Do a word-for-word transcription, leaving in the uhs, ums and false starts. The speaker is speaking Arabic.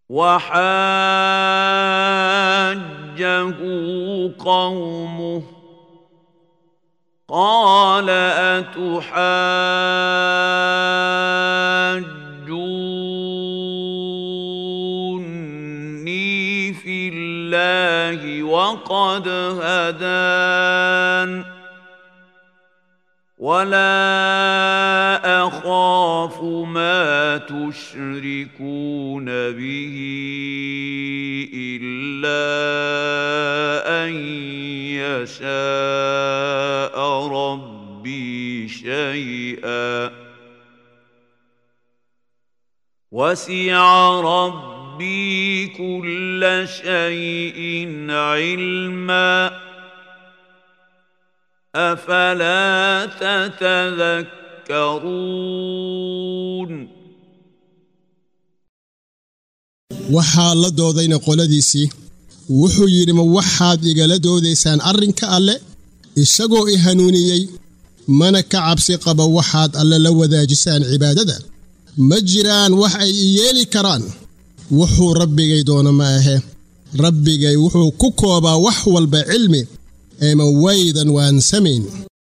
وحاجه قومه قال أتحاجوني في الله وقد هدان ولا أخاف ما تشركون به إلا أن يشاء ربي شيئا وسع ربي كل شيء علما أفلا تتذكرون waxaa la doodayna qoladiisii wuxuu yiri ma waxaad igala doodaysaan arrinka alle isagoo i hanuuniyay mana ka cabsi qaba waxaad alle la wadaajisaan cibaadada ma jiraan wax ay yeeli karaan wuxuu rabbigay doona ma ahe rabbigay wuxuu ku koobaa wax walba cilmi ee ma waydan waan samayn